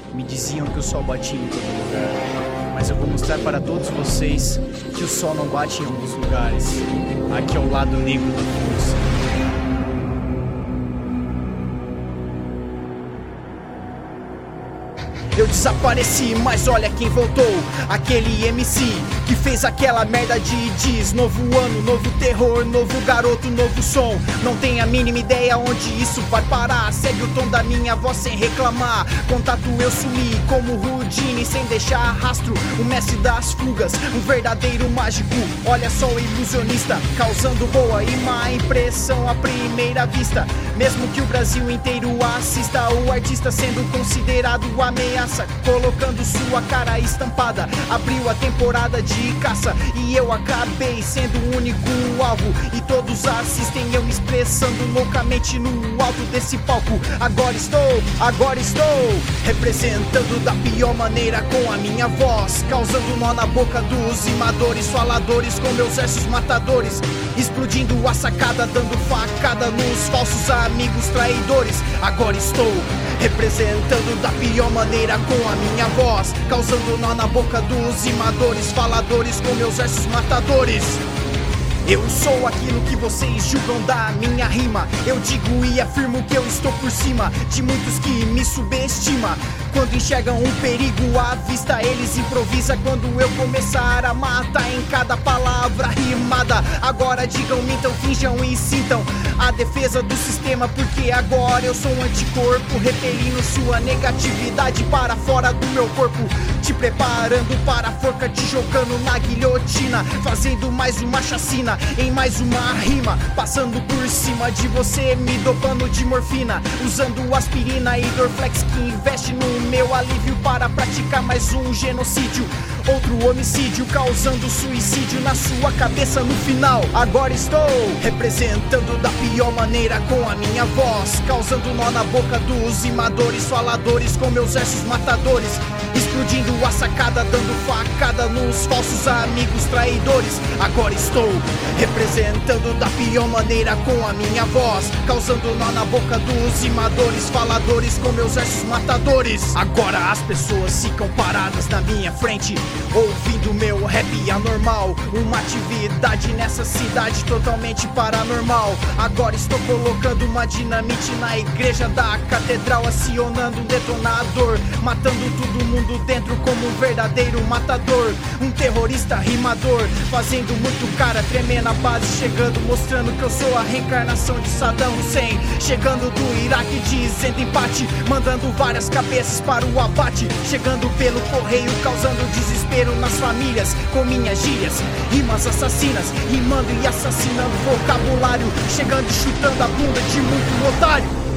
Me diziam que o sol batia em todo lugar, mas eu vou mostrar para todos vocês que o sol não bate em alguns lugares. Aqui é o lado negro da força. Eu desapareci, mas olha quem voltou. Aquele MC que fez aquela merda de diz: novo ano, novo terror, novo garoto, novo som. Não tem a mínima ideia onde isso vai parar. Segue o tom da minha voz sem reclamar. Contato eu sumi como Houdini sem deixar rastro. O mestre das fugas, um verdadeiro mágico. Olha só o ilusionista, causando boa e má impressão à primeira vista. Mesmo que o Brasil inteiro assista, o artista sendo considerado ameaça, colocando sua cara estampada. Abriu a temporada de caça e eu acabei sendo o único alvo. E todos assistem eu me expressando loucamente no alto desse palco. Agora estou representando da pior maneira com a minha voz, causando nó na boca dos rimadores, faladores com meus versos matadores, explodindo a sacada, dando facada nos falsos amigos traidores. Agora estou representando da pior maneira com a minha voz, causando nó na boca dos rimadores, faladores com meus versos matadores. Eu sou aquilo que vocês julgam da minha rima. Eu digo e afirmo que eu estou por cima de muitos que me subestimam. Quando enxergam um perigo à vista, eles improvisam quando eu começar a matar em cada palavra rimada. Agora digam, mintam, finjam e sintam a defesa do sistema, porque agora eu sou um anticorpo, repelindo sua negatividade para fora do meu corpo, te preparando para a forca, te jogando na guilhotina, fazendo mais uma chacina em mais uma rima, passando por cima de você, me dopando de morfina, usando aspirina e Dorflex que investe no meu alívio para praticar mais um genocídio, outro homicídio, causando suicídio na sua cabeça no final. Agora estou representando da pior maneira com a minha voz, causando nó na boca dos rimadores, faladores com meus versos matadores, explodindo a sacada, dando facada nos falsos amigos traidores. Agora estou representando da pior maneira com a minha voz, causando nó na boca dos rimadores, faladores com meus versos matadores. Agora as pessoas ficam paradas na minha frente, ouvindo meu rap anormal, uma atividade nessa cidade totalmente paranormal. Agora estou colocando uma dinamite na igreja da catedral, acionando um detonador, matando todo mundo dentro como um verdadeiro matador, um terrorista rimador, fazendo muito cara tremer na base, chegando mostrando que eu sou a reencarnação de Saddam Hussein, chegando do Iraque dizendo empate, mandando várias cabeças para o abate, chegando pelo correio causando desespero nas famílias com minhas gírias, rimas assassinas, rimando e assassinando vocabulário, chegando e chutando a bunda de muito otário.